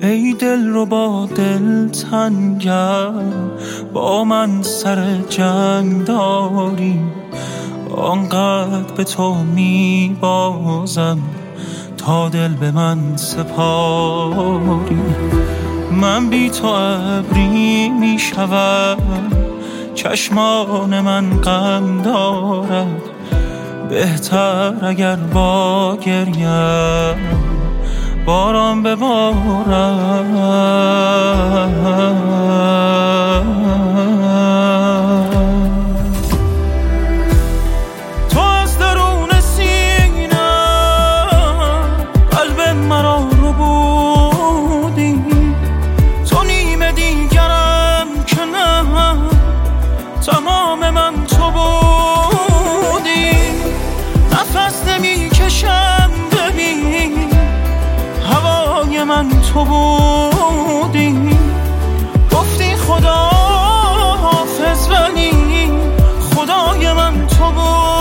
ای دل رو با دل تنگم، با من سر جنگ داری. آنقدر به تو می بازم تا دل به من سپاری. من بی تو ابری می شود، چشمان من غم دارد. بهتر اگر با گریم باران ببارد. تو از درون سینم قلب مرا رو بودی، تو نیمه دیگرم که نه، تمام من تو بودی. نفس نمی کشم ببین، هوای من تو بودی. گفتی خدا حافظ ولی خدای من تو بودی.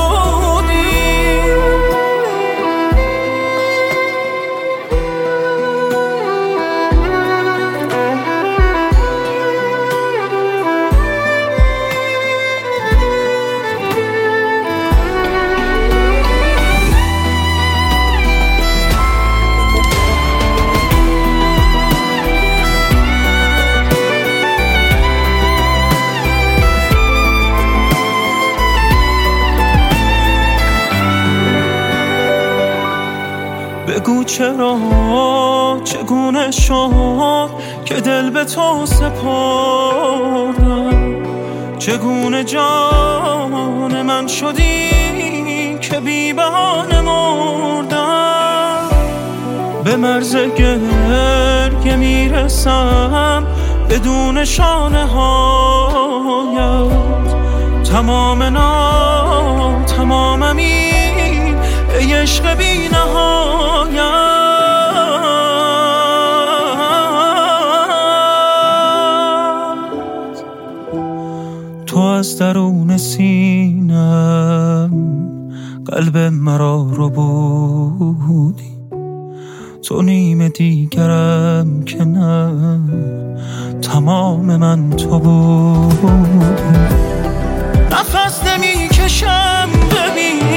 بگو چرا، چگونه شد که دل به تو سپردم؟ چگونه جان من شدی که بی بهانه مردم؟ به مرز گریه میرسم بدون شانه هایت. تمامم این ای عشق بی نهایت. تو از درون سینم قلب مرا رو بودی، تو نیمه دیگرم که نه، تمام من تو بودی. نفس نمی کشم ببین،